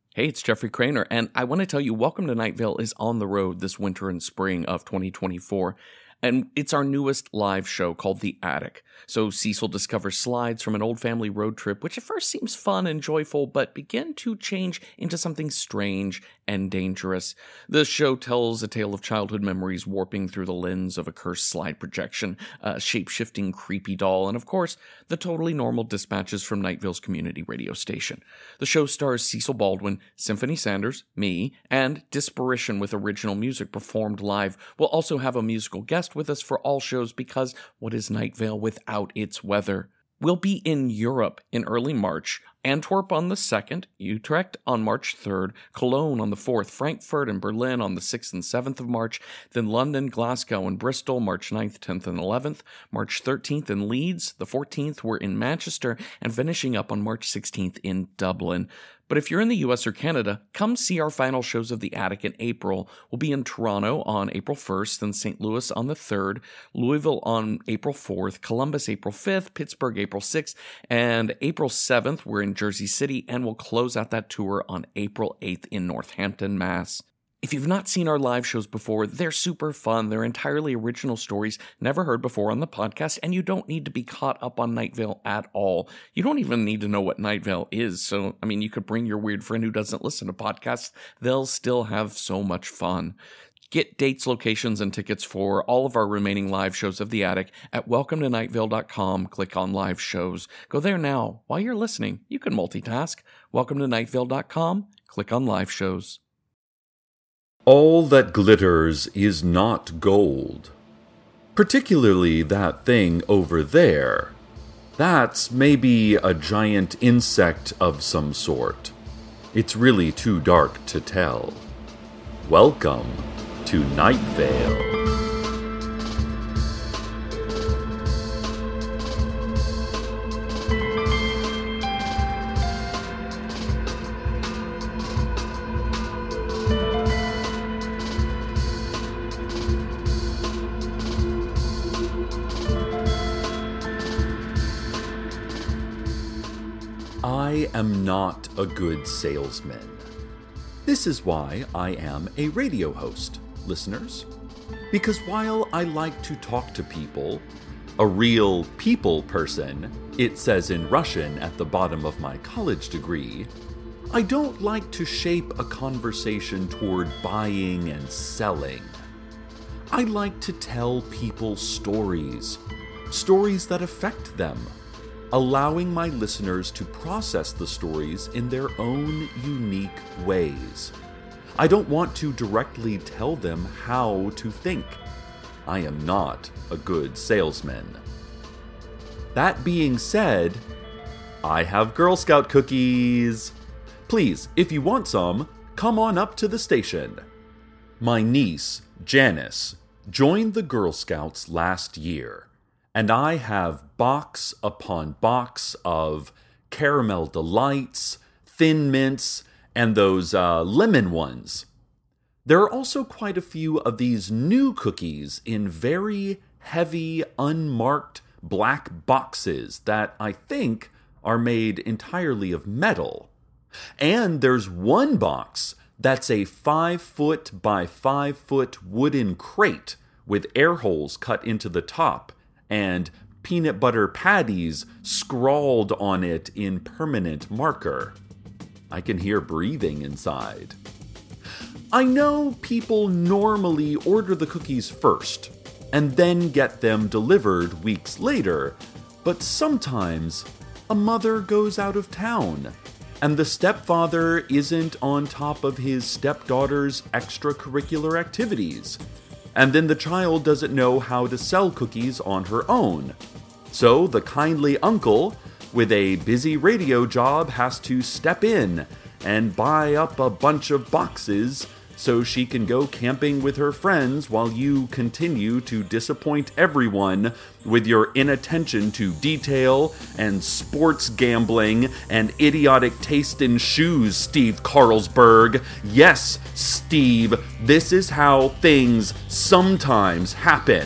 Hey, it's Jeffrey Craner, and I want to tell you, Welcome to Night Vale is on the road this winter and spring of 2024, and it's our newest live show called The Attic. So Cecil discovers slides from an old family road trip, which at first seems fun and joyful, but begin to change into something strange and dangerous. The show tells a tale of childhood memories warping through the lens of a cursed slide projection, a shape-shifting creepy doll, and of course, the totally normal dispatches from Night Vale's community radio station. The show stars Cecil Baldwin, Symphony Sanders, me, and Disparition with original music performed live. We'll also have a musical guest with us for all shows because what is Night Vale without its weather? We'll be in Europe in early March, Antwerp on the 2nd, Utrecht on March 3rd, Cologne on the 4th, Frankfurt and Berlin on the 6th and 7th of March, then London, Glasgow, and Bristol March 9th, 10th, and 11th, March 13th in Leeds, the 14th we're in Manchester, and finishing up on March 16th in Dublin. But if you're in the US or Canada, come see our final shows of The Attic in April. We'll be in Toronto on April 1st, then St. Louis on the 3rd, Louisville on April 4th, Columbus April 5th, Pittsburgh April 6th, and April 7th we're in Jersey City, and we'll close out that tour on April 8th in Northampton, Mass. If you've not seen our live shows before, they're super fun. They're entirely original stories never heard before on the podcast, and you don't need to be caught up on Night Vale at all. You don't even need to know what Night Vale is, so, you could bring your weird friend who doesn't listen to podcasts. They'll still have so much fun. Get dates, locations, and tickets for all of our remaining live shows of The Attic at welcometonightvale.com. Click on live shows. Go there now. While you're listening, you can multitask. Welcometonightvale.com. Click on live shows. All that glitters is not gold. Particularly that thing over there. That's maybe a giant insect of some sort. It's really too dark to tell. Welcome to Night Vale. I am not a good salesman. This is why I am a radio host, listeners. Because while I like to talk to people, a real people person, it says in Russian at the bottom of my college degree, I don't like to shape a conversation toward buying and selling. I like to tell people stories that affect them, allowing my listeners to process the stories in their own unique ways. I don't want to directly tell them how to think. I am not a good salesman. That being said, I have Girl Scout cookies. Please, if you want some, come on up to the station. My niece, Janice, joined the Girl Scouts last year, and I have box upon box of caramel delights, thin mints, and those lemon ones. There are also quite a few of these new cookies in very heavy, unmarked black boxes that I think are made entirely of metal. And there's one box that's a 5-foot by 5-foot wooden crate with air holes cut into the top and peanut butter patties scrawled on it in permanent marker. I can hear breathing inside. I know people normally order the cookies first and then get them delivered weeks later, but sometimes a mother goes out of town and the stepfather isn't on top of his stepdaughter's extracurricular activities. And then the child doesn't know how to sell cookies on her own. So the kindly uncle, with a busy radio job, has to step in and buy up a bunch of boxes so she can go camping with her friends while you continue to disappoint everyone with your inattention to detail and sports gambling and idiotic taste in shoes, Steve Carlsberg. Yes, Steve, this is how things sometimes happen.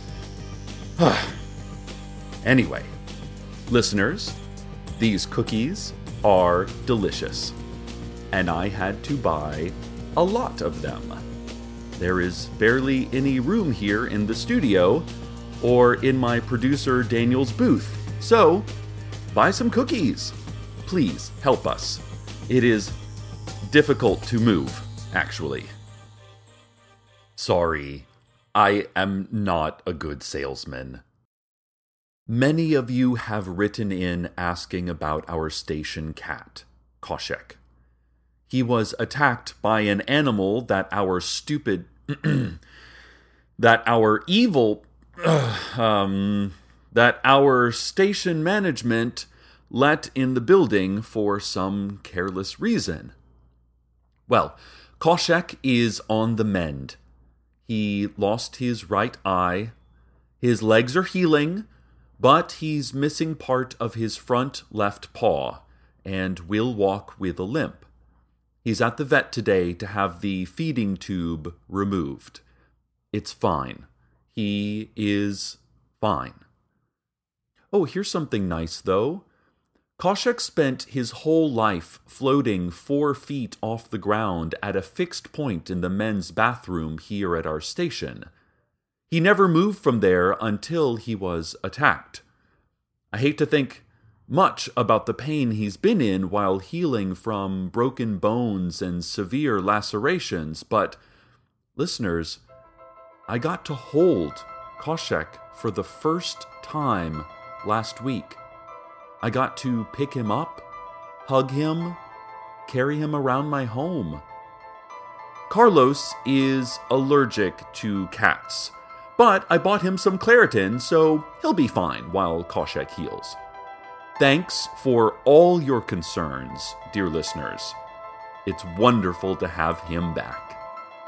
Anyway, listeners, these cookies are delicious. and I had to buy a lot of them. There is barely any room here in the studio or in my producer Daniel's booth, so buy some cookies. Please help us. It is difficult to move, actually. Sorry, I am not a good salesman. Many of you have written in asking about our station cat, Koshek. He was attacked by an animal that our station management let in the building for some careless reason. Well, Koshek is on the mend. He lost his right eye. His legs are healing, but he's missing part of his front left paw and will walk with a limp. He's at the vet today to have the feeding tube removed. It's fine. He is fine. Oh, here's something nice, though. Koshek spent his whole life floating 4 feet off the ground at a fixed point in the men's bathroom here at our station. He never moved from there until he was attacked. I hate to think much about the pain he's been in while healing from broken bones and severe lacerations, but, listeners, I got to hold Koshek for the first time last week. I got to pick him up, hug him, carry him around my home. Carlos is allergic to cats, but I bought him some Claritin, so he'll be fine while Koshek heals. Thanks for all your concerns, dear listeners. It's wonderful to have him back.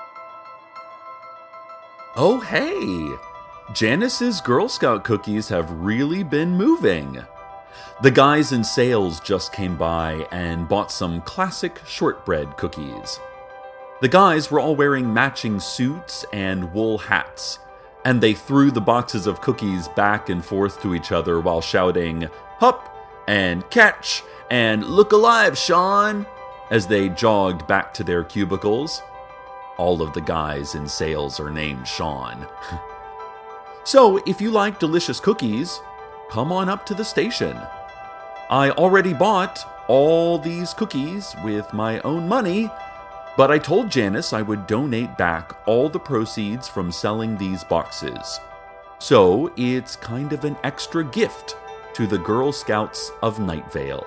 Oh, hey! Janice's Girl Scout cookies have really been moving. The guys in sales just came by and bought some classic shortbread cookies. The guys were all wearing matching suits and wool hats, and they threw the boxes of cookies back and forth to each other while shouting, "Hup!" and "Catch!" and "Look alive, Sean!" as they jogged back to their cubicles. All of the guys in sales are named Sean. So, if you like delicious cookies, come on up to the station. I already bought all these cookies with my own money, but I told Janice I would donate back all the proceeds from selling these boxes. So, it's kind of an extra gift to the Girl Scouts of Night Vale.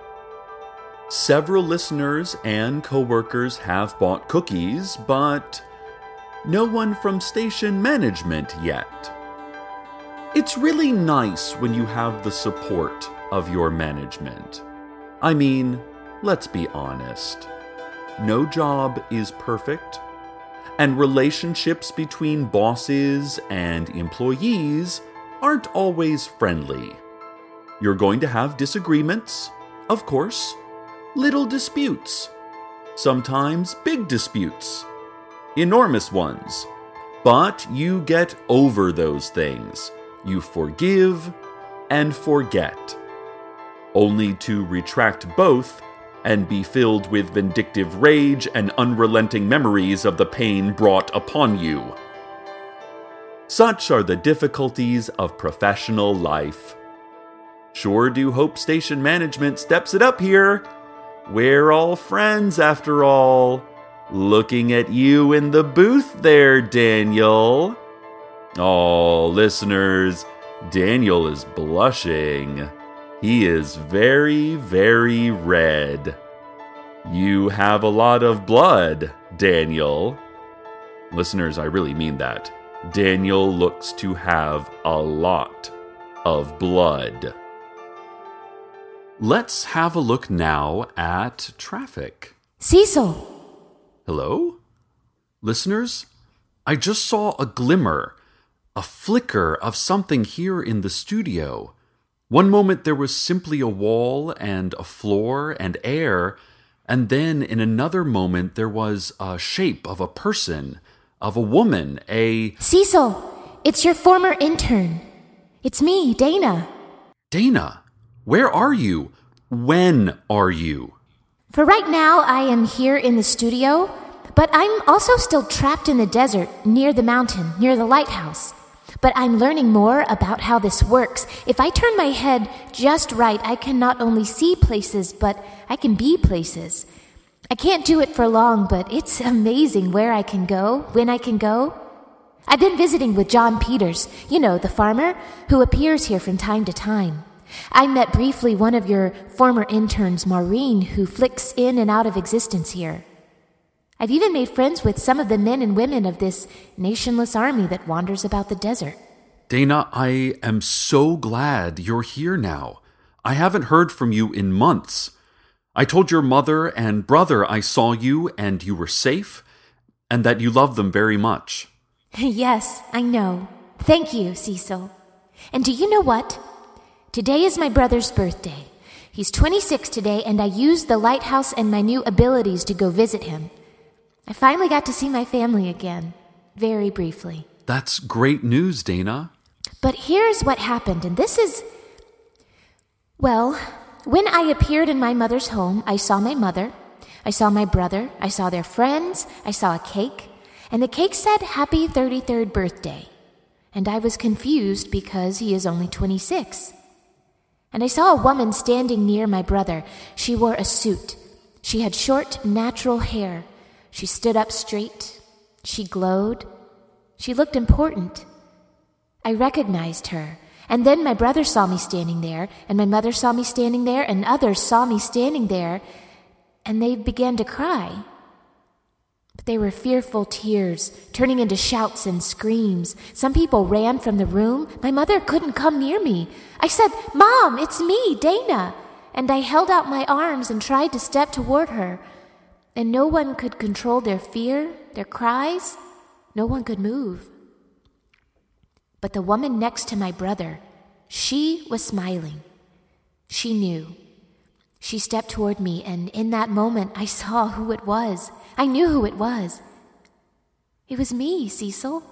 Several listeners and co-workers have bought cookies, but no one from station management yet. It's really nice when you have the support of your management. I mean, let's be honest. No job is perfect, and relationships between bosses and employees aren't always friendly. You're going to have disagreements, of course, little disputes, sometimes big disputes, enormous ones, but you get over those things. You forgive and forget, only to retract both and be filled with vindictive rage and unrelenting memories of the pain brought upon you. Such are the difficulties of professional life. Sure do hope station management steps it up here. We're all friends after all. Looking at you in the booth there, Daniel. Oh, listeners, Daniel is blushing. He is very, very red. You have a lot of blood, Daniel. Listeners, I really mean that. Daniel looks to have a lot of blood. Let's have a look now at traffic. Cecil! Hello? Listeners, I just saw a glimmer, a flicker of something here in the studio. One moment there was simply a wall and a floor and air, and then in another moment there was a shape of a person, of a woman, Cecil, it's your former intern. It's me, Dana. Dana, where are you? When are you? For right now, I am here in the studio, but I'm also still trapped in the desert near the mountain, near the lighthouse. But I'm learning more about how this works. If I turn my head just right, I can not only see places, but I can be places. I can't do it for long, but it's amazing where I can go, when I can go. I've been visiting with John Peters, you know, the farmer, who appears here from time to time. I met briefly one of your former interns, Maureen, who flicks in and out of existence here. I've even made friends with some of the men and women of this nationless army that wanders about the desert. Dana, I am so glad you're here now. I haven't heard from you in months. I told your mother and brother I saw you and you were safe, and that you love them very much. Yes, I know. Thank you, Cecil. And do you know what? Today is my brother's birthday. He's 26 today, and I used the lighthouse and my new abilities to go visit him. I finally got to see my family again, very briefly. That's great news, Dana. But here's what happened, and this is... Well, when I appeared in my mother's home, I saw my mother, I saw my brother, I saw their friends, I saw a cake, and the cake said, "Happy 33rd birthday." And I was confused because he is only 26. And I saw a woman standing near my brother. She wore a suit. She had short, natural hair. She stood up straight. She glowed. She looked important. I recognized her. And then my brother saw me standing there, and my mother saw me standing there, and others saw me standing there, and they began to cry. But they were fearful tears, turning into shouts and screams. Some people ran from the room. My mother couldn't come near me. I said, "Mom, it's me, Dana." And I held out my arms and tried to step toward her. And no one could control their fear, their cries. No one could move. But the woman next to my brother, she was smiling. She knew. She stepped toward me, and in that moment, I saw who it was. I knew who it was. It was me, Cecil.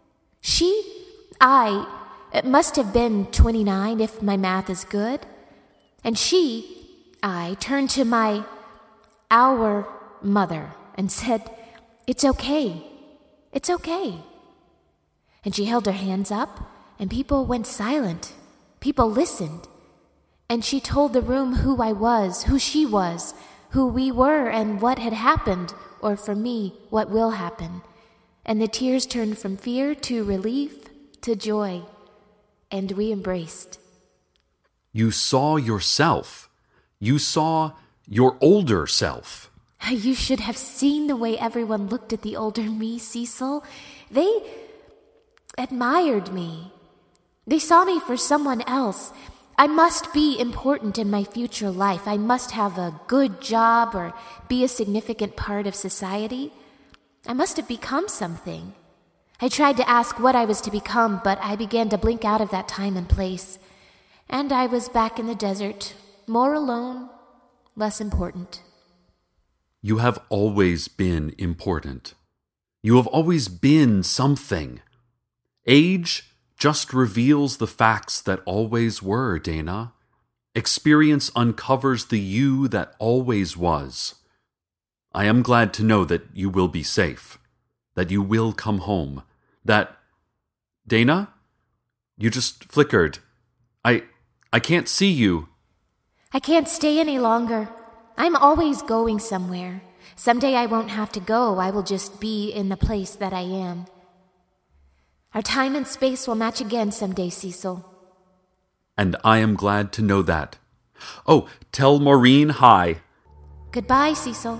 It must have been 29 if my math is good. And I turned to our mother and said, "It's okay. It's okay." And she held her hands up, and people went silent. People listened. And she told the room who I was, who she was, who we were, and what had happened, or for me, what will happen. And the tears turned from fear to relief to joy, and we embraced. You saw yourself. You saw your older self. You should have seen the way everyone looked at the older me, Cecil. They admired me. They saw me for someone else. I must be important in my future life. I must have a good job or be a significant part of society. I must have become something. I tried to ask what I was to become, but I began to blink out of that time and place. And I was back in the desert, more alone, less important. You have always been important. You have always been something. Age just reveals the facts that always were, Dana. Experience uncovers the you that always was. I am glad to know that you will be safe, that you will come home, that... Dana? You just flickered. I can't see you. I can't stay any longer. I'm always going somewhere. Someday I won't have to go. I will just be in the place that I am. Our time and space will match again someday, Cecil. And I am glad to know that. Oh, tell Maureen hi. Goodbye, Cecil.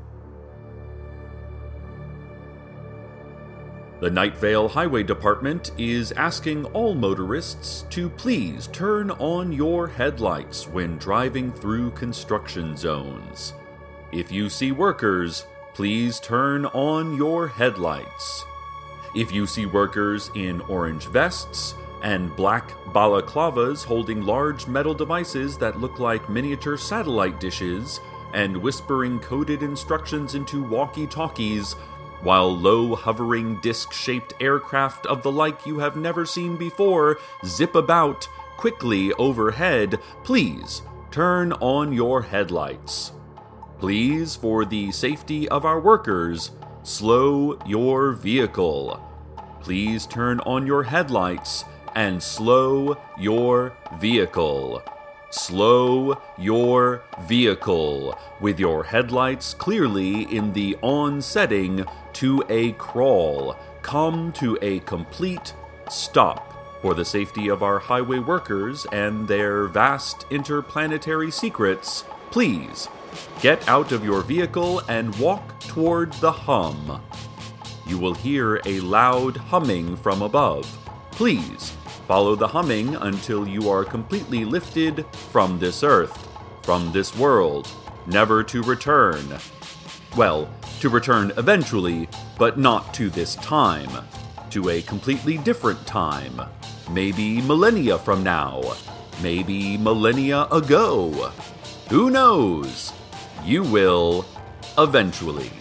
The Night Vale Highway Department is asking all motorists to please turn on your headlights when driving through construction zones. If you see workers, please turn on your headlights. If you see workers in orange vests and black balaclavas holding large metal devices that look like miniature satellite dishes and whispering coded instructions into walkie-talkies, while low hovering disc-shaped aircraft of the like you have never seen before zip about quickly overhead, please turn on your headlights. Please, for the safety of our workers, slow your vehicle. Please turn on your headlights and slow your vehicle. Slow your vehicle with your headlights clearly in the on setting to a crawl. Come to a complete stop. For the safety of our highway workers and their vast interplanetary secrets, please get out of your vehicle and walk toward the hum. You will hear a loud humming from above. Please follow the humming until you are completely lifted from this earth, from this world, never to return. Well, to return eventually, but not to this time. To a completely different time. Maybe millennia from now. Maybe millennia ago. Who knows? You will eventually.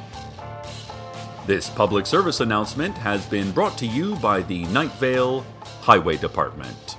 This public service announcement has been brought to you by the Night Vale Highway Department.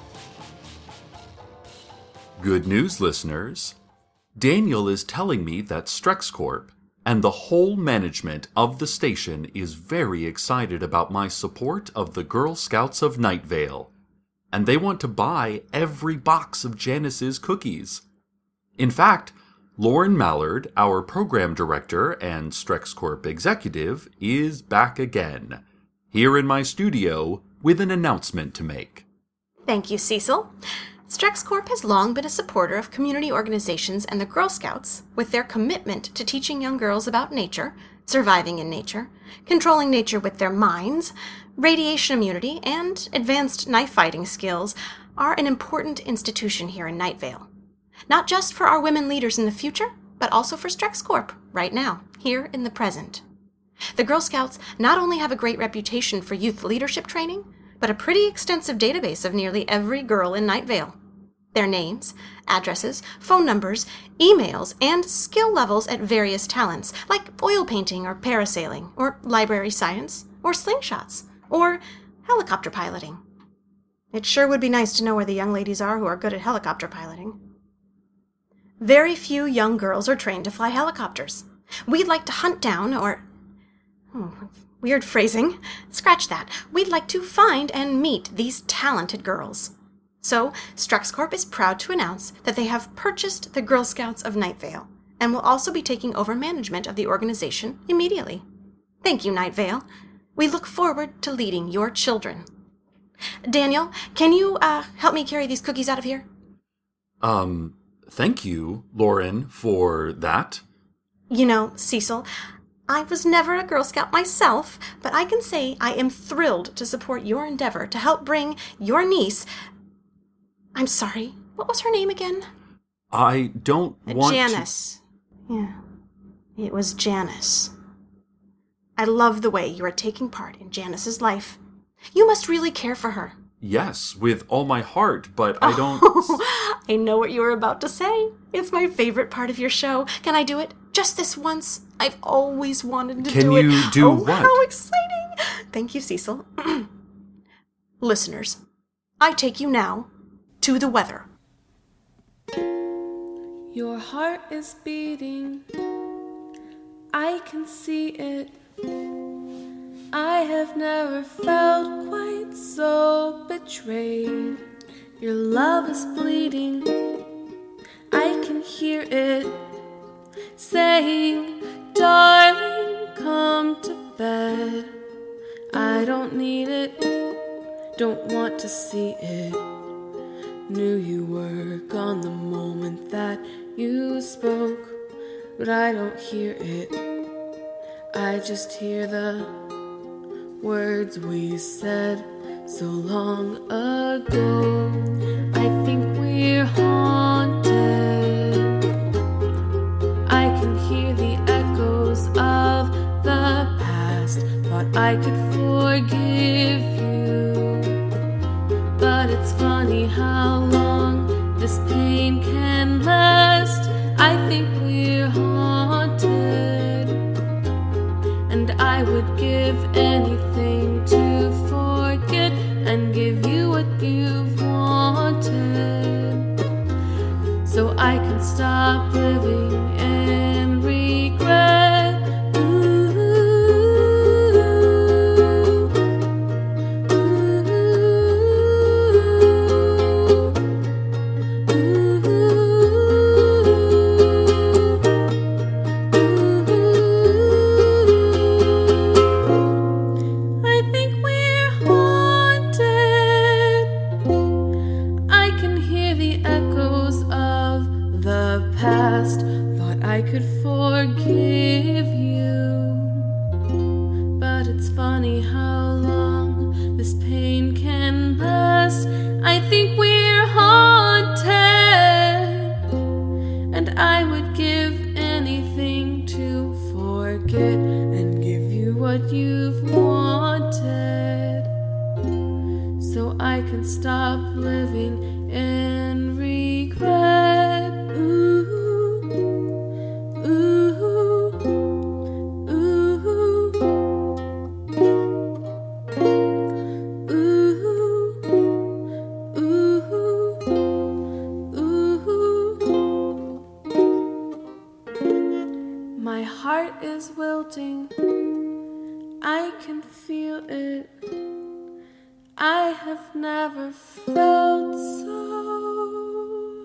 Good news, listeners. Daniel is telling me that StrexCorp and the whole management of the station is very excited about my support of the Girl Scouts of Night Vale, and they want to buy every box of Janice's cookies. In fact, Lauren Mallard, our program director and StrexCorp executive, is back again, here in my studio with an announcement to make. Thank you, Cecil. StrexCorp has long been a supporter of community organizations and the Girl Scouts with their commitment to teaching young girls about nature, surviving in nature, controlling nature with their minds, radiation immunity, and advanced knife fighting skills are an important institution here in Night Vale. Not just for our women leaders in the future, but also for StrexCorp right now, here in the present. The Girl Scouts not only have a great reputation for youth leadership training, but a pretty extensive database of nearly every girl in Night Vale. Their names, addresses, phone numbers, emails, and skill levels at various talents, like oil painting or parasailing, or library science, or slingshots, or helicopter piloting. It sure would be nice to know where the young ladies are who are good at helicopter piloting. Very few young girls are trained to fly helicopters. We'd like to hunt down weird phrasing. Scratch that. We'd like to find and meet these talented girls. So, StrexCorp is proud to announce that they have purchased the Girl Scouts of Night Vale and will also be taking over management of the organization immediately. Thank you, Night Vale. We look forward to leading your children. Daniel, can you help me carry these cookies out of here? Thank you, Lauren, for that. You know, Cecil, I was never a Girl Scout myself, but I can say I am thrilled to support your endeavor to help bring your niece... I'm sorry, what was her name again? I don't want Janice. Yeah, it was Janice. I love the way you are taking part in Janice's life. You must really care for her. Yes, with all my heart, but I don't... I know what you were about to say. It's my favorite part of your show. Can I do it? Just this once. I've always wanted to do it. Can you do what? How exciting! Thank you, Cecil. Listeners, I take you now to the weather. Your heart is beating. I can see it. I have never felt quite so betrayed. Your love is bleeding. I can hear it saying, darling, come to bed. I don't need it, don't want to see it. Knew you were gone the moment that you spoke, but I don't hear it. I just hear the words we said so long ago. I think we're haunted. I can hear the echoes of the past. Thought I could forgive you, but it's funny how long this pain can last. I think we're haunted, and I would give anything to forget and give you what you've wanted, so I can stop living in me how long this pain can last. I think we're haunted, and I would give anything to forget and give you what you've wanted, so I can stop living in regret. Ooh, ooh, ooh, ooh, ooh. My heart is wilting, I can feel it. I have never felt so.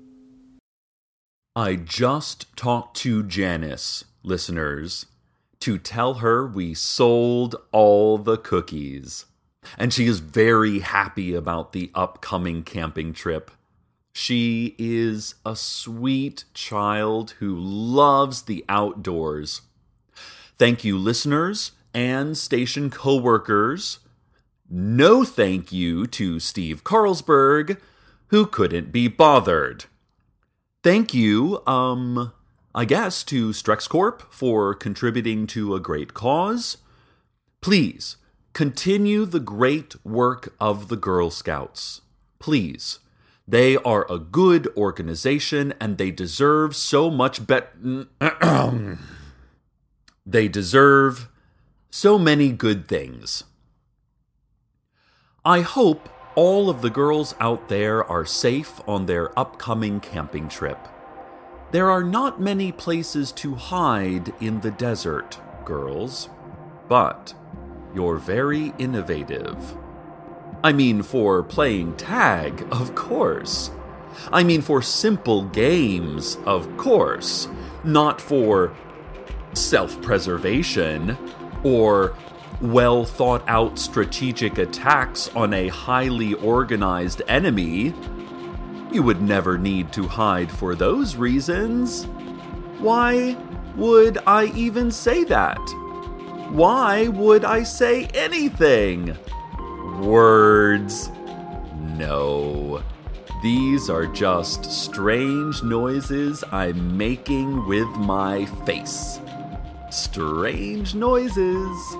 I just talked to Janice, listeners, to tell her we sold all the cookies. And she is very happy about the upcoming camping trip. She is a sweet child who loves the outdoors. Thank you, listeners and station co-workers. No thank you to Steve Carlsberg, who couldn't be bothered. Thank you, I guess, to Strex Corp for contributing to a great cause. Please, continue the great work of the Girl Scouts. Please. They are a good organization, and they deserve so much better. They deserve so many good things. I hope all of the girls out there are safe on their upcoming camping trip. There are not many places to hide in the desert, girls, but you're very innovative. I mean, for playing tag, of course. I mean, for simple games, of course. Not for self-preservation or well-thought-out strategic attacks on a highly organized enemy. You would never need to hide for those reasons. Why would I even say that? Why would I say anything? Words. No. These are just strange noises I'm making with my face. Strange noises.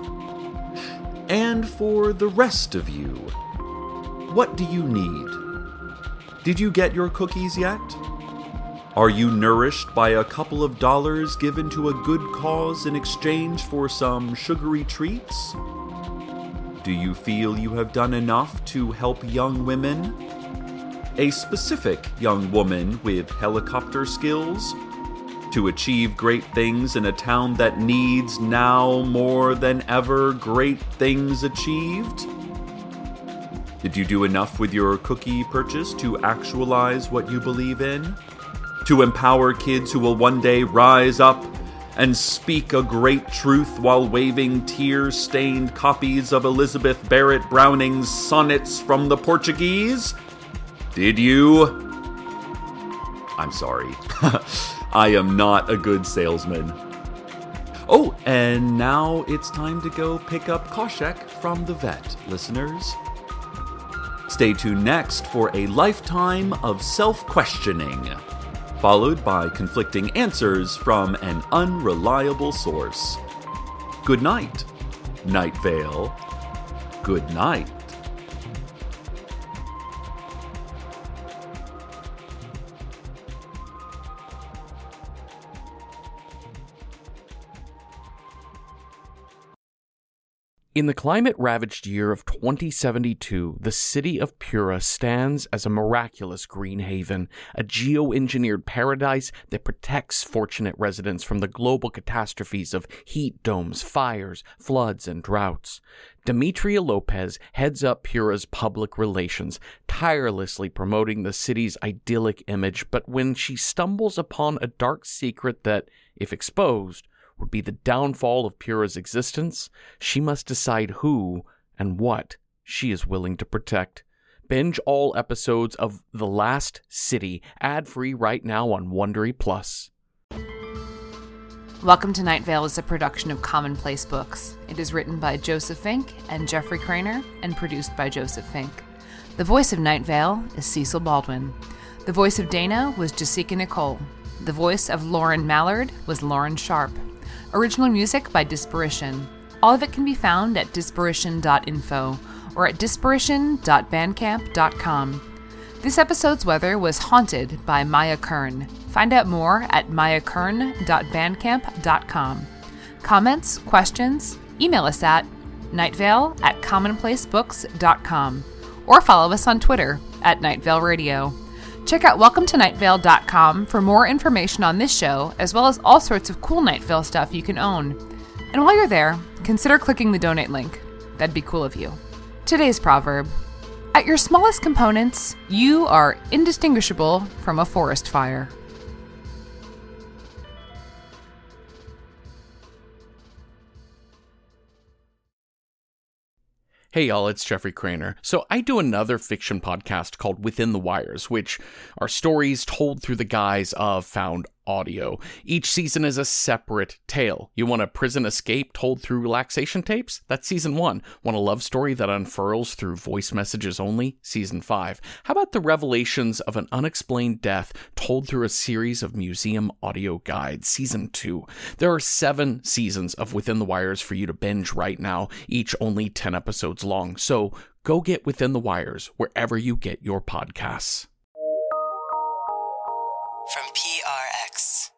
And for the rest of you, what do you need? Did you get your cookies yet? Are you nourished by a couple of dollars given to a good cause in exchange for some sugary treats? Do you feel you have done enough to help young women? A specific young woman with helicopter skills? To achieve great things in a town that needs now more than ever great things achieved? Did you do enough with your cookie purchase to actualize what you believe in? To empower kids who will one day rise up and speak a great truth while waving tear-stained copies of Elizabeth Barrett Browning's Sonnets from the Portuguese? Did you? I'm sorry. I am not a good salesman. Oh, and now it's time to go pick up Koshek from the vet, listeners. Stay tuned next for a lifetime of self-questioning, followed by conflicting answers from an unreliable source. Good night, Night Vale. Good night. In the climate-ravaged year of 2072, the city of Pura stands as a miraculous green haven, a geoengineered paradise that protects fortunate residents from the global catastrophes of heat domes, fires, floods, and droughts. Demetria Lopez heads up Pura's public relations, tirelessly promoting the city's idyllic image, but when she stumbles upon a dark secret that, if exposed, would be the downfall of Pura's existence, she must decide who and what she is willing to protect. Binge all episodes of The Last City, ad-free right now on Wondery Plus. Welcome to Night Vale is a production of Commonplace Books. It is written by Joseph Fink and Jeffrey Craner and produced by Joseph Fink. The voice of Night Vale is Cecil Baldwin. The voice of Dana was Jessica Nicole. The voice of Lauren Mallard was Lauren Sharp. Original music by Disparition. All of it can be found at disparition.info or at disparition.bandcamp.com. This episode's weather was Haunted by Maya Kern. Find out more at mayakern.bandcamp.com. Comments, questions, email us at nightvale@commonplacebooks.com or follow us on Twitter at Night Vale Radio. Check out welcometonightvale.com for more information on this show, as well as all sorts of cool Night Vale stuff you can own. And while you're there, consider clicking the donate link. That'd be cool of you. Today's proverb: at your smallest components, you are indistinguishable from a forest fire. Hey y'all, it's Jeffrey Craner. So I do another fiction podcast called Within the Wires, which are stories told through the guise of found audio. Each season is a separate tale. You want a prison escape told through relaxation tapes? That's season 1. Want a love story that unfurls through voice messages only? Season 5. How about the revelations of an unexplained death told through a series of museum audio guides? Season 2. There are 7 seasons of Within the Wires for you to binge right now, each only 10 episodes long. So go get Within the Wires wherever you get your podcasts. From PRX.